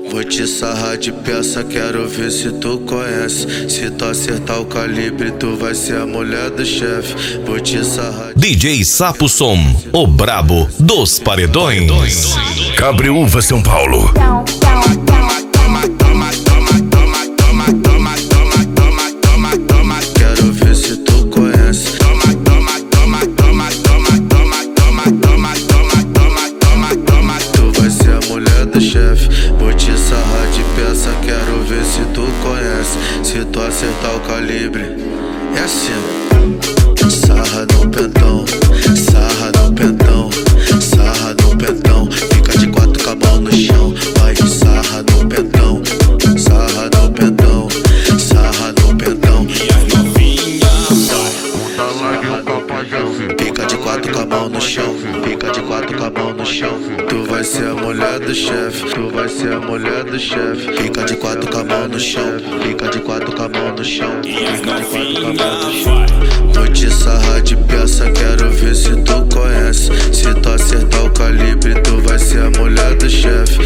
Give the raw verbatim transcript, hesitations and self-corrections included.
Vou te sarrar de peça, quero ver se tu conhece. Se tu acertar o calibre, tu vai ser a mulher do chefe. Vou te sarrar de... D J Sapo Som, o brabo dos paredões. Cabreúva, São Paulo. Quero ver se tu conhece. Tu vai ser a mulher do chefe. Vou te sarrar de peça, quero ver se tu conhece. Se tu acertar o calibre, é assim. Sarra no pentão, sarra no pentão, sarra no pentão. Fica de quatro com a mão no chão. Vai, sarra no pentão, sarra no pentão, sarra no pentão. Fica de quatro com a mão no chão, fica de quatro com a mão no chão. Tu vai ser a mulher do chefe, tu vai ser a mulher do chefe. Fica de quatro com a mão no chão, fica de quatro com a mão no chão, fica de quatro com a mão no chão. Vou te sarrar de peça, quero ver se tu conhece. Se tu acertar o calibre, tu vai ser a mulher do chefe.